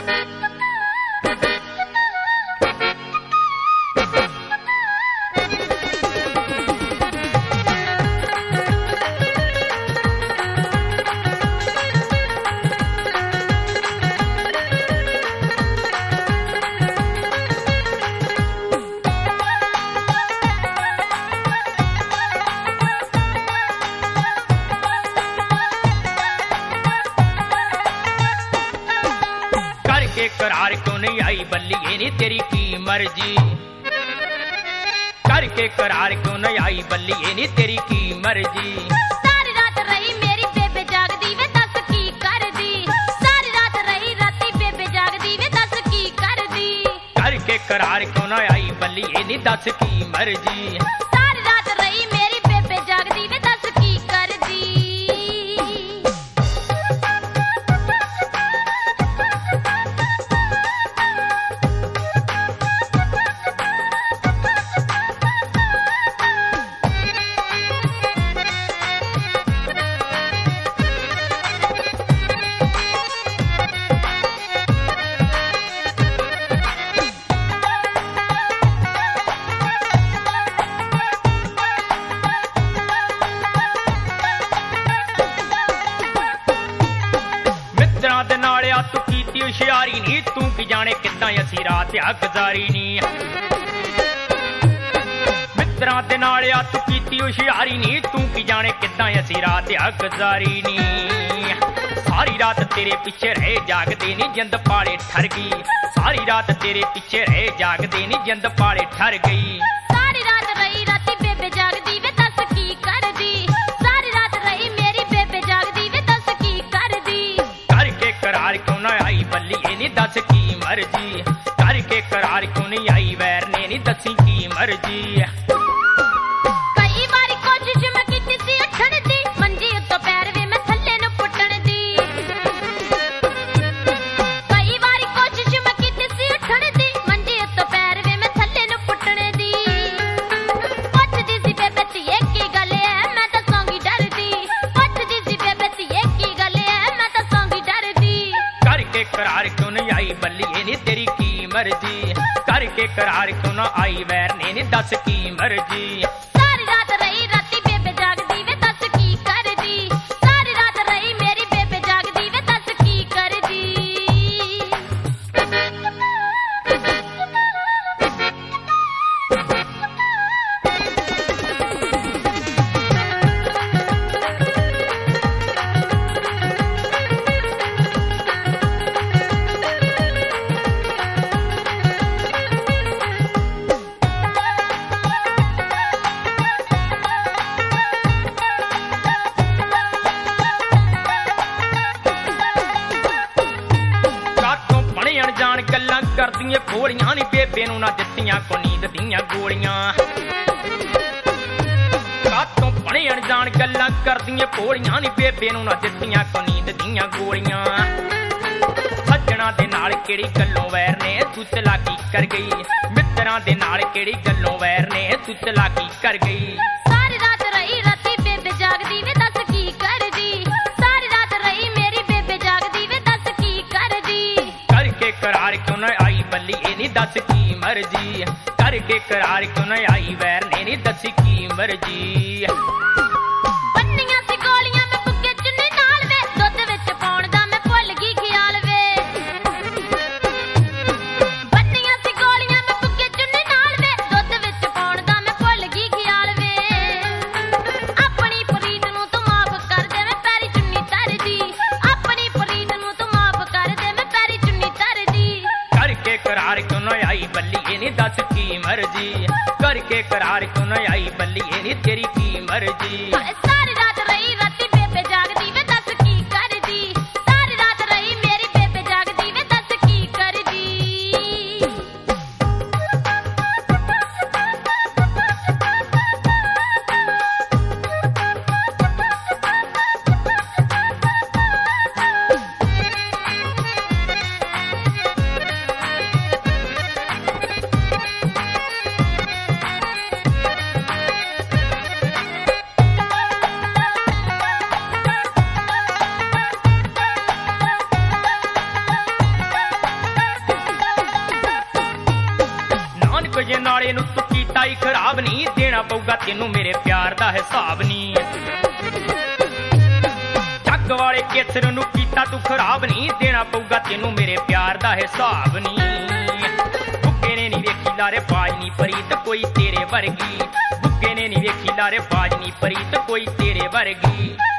करार क्यों नहीं आई बल्ली नी तेरी की मर्जी, करके करार क्यों नहीं आई बल्ली नी तेरी की मर्जी। सारी रात रही मेरी बेबे जागदी वे दस की कर दी, सारी रात रही राती बेबे जागदी वे दस की कर दी। करके करार क्यों नहीं आई बल्ली नी दस की मर्जी। सारी रात रही मेरी बेबे जागदी वे दस की कर दी। तू कीती हुशियारी नी, तू की जाने किद्दां असी रात गुजारी नी। मित्रां दे नाल तू कीती हुशियारी नी, तू की जाने किद्दां असी रात गुजारी नी। सारी रात तेरे पीछे रहे जागदे नी जिंद पाले ठर गई, सारी रात तेरे पीछे रहे जागदे नी जिंद पाले ठर गई। सारी रात रही राती बेबे जागदी वे दस की कर दी, सारी रात रही मेरी बेबे जागदी वे दस की कर दी। करके करार क्यों ना आई बल्ली नी दस की मर्जी, करके करार क्यों नहीं आई वैर ने नी दसी की मर्जी। कई बारी कोशिश मैं कीती सी उठण दी, मंजी उत्तों पैर वे मैं थल्ले नु पुट्टण दी। कई बारी कोशिश मैं कीती सी उठण दी, मंजी उत्तों पैर वे मैं थल्ले नु पुट्टण दी। पुछदी सी बेबे धीए की गल है मैं दसांगी डरदी, पुछदी सी बेबे धीए की गल है मैं दसांगी डरदी। करके करार क्यों नहीं आई बल्ली नी तेरी की मर्जी, करके करार क्यों ना आई वैर ने नी दस की मर्जी। सारी रात रही राती बेबे जागदी वे दस की कर दी, सारी रात रही मेरी बेबे जागदी वे दस की कर दी। गल्लां करदियां भोलियां नी बेबे नूं ना दित्तियां को नींद दियां गोलियां। कातों बड़े अनजान गल्लां करदियां भोलियां नी बेबे नूं ना दित्तियां को नींद दियां गोलियां। सज्जणा दे नाल केड़ी गल्लों वैर ने तू चलाकी कर गई, मित्रां दे नाल केड़ी गल्लों वैर ने तू चलाकी कर गई। सारी रात रही राती बेबे जागदी वे दस की कर दी, सारी रात रही मेरी बेबे जागदी वे दस की कर दी। करके करार क्यों न आई बल्ली नी दस की मर्जी, करके करार क्यों न आई वैर ने नी दस की मर्जी। बन्नियां सी गोलियां मैं बुग्गे चुन्नी नाल वे, दुੱਧ विच पाउण दा मैं भुੱਲ गई ख्याल वे। बन्नियां सी गोलियां मैं बुग्गे चुन्नी नाल वे, दुੱਧ विच पाउण दा मैं भुੱਲ गई ख्याल वे। अपनी प्रीत नूं तू माफ कर दे मैं पैरी चुन्नी तरदी, अपनी प्रीत नूं तू माफ कर दे मैं पैरी चुन्नी तरदी। करके करार क्यों न आई बल्ली नी दस की मर्जी, करके करार क्यों न आई बल्ली नी तेरी की मर्जी। सारी रात रही राती बेबे जागदी वे दस की कर दी, सारी रात रही मेरी बेबे जागदी वे दस की कर दी। ਪੱਗ ਜੇ ਨਾਲੇ ਨੂੰ ਤੂੰ ਕੀਤਾ ਹੀ ਖਰਾਬ ਨੀ ਦੇਣਾ ਪਊਗਾ ਤੈਨੂੰ ਮੇਰੇ ਪਿਆਰ ਦਾ ਹਿਸਾਬ ਨੀ ਜੱਗ ਵਾਲੇ ਕੇਸਰ ਨੂੰ ਕੀਤਾ ਤੂੰ ਖਰਾਬ ਨੀ ਦੇਣਾ ਪਊਗਾ ਤੈਨੂੰ ਮੇਰੇ ਪਿਆਰ ਦਾ ਹਿਸਾਬ ਨੀ ਬੁੱਗੇ ਨੇ ਨੀ ਵੇਖੀ ਲਾਰੇ ਬਾਜ ਨੀ ਪ੍ਰੀਤ ਕੋਈ ਤੇਰੇ ਵਰਗੀ ਬੁੱਗੇ ਨੇ ਨੀ ਵੇਖੀ ਲਾਰੇ ਬਾਜ ਨੀ ਪ੍ਰੀਤ ਕੋਈ ਤੇਰੇ ਵਰਗੀ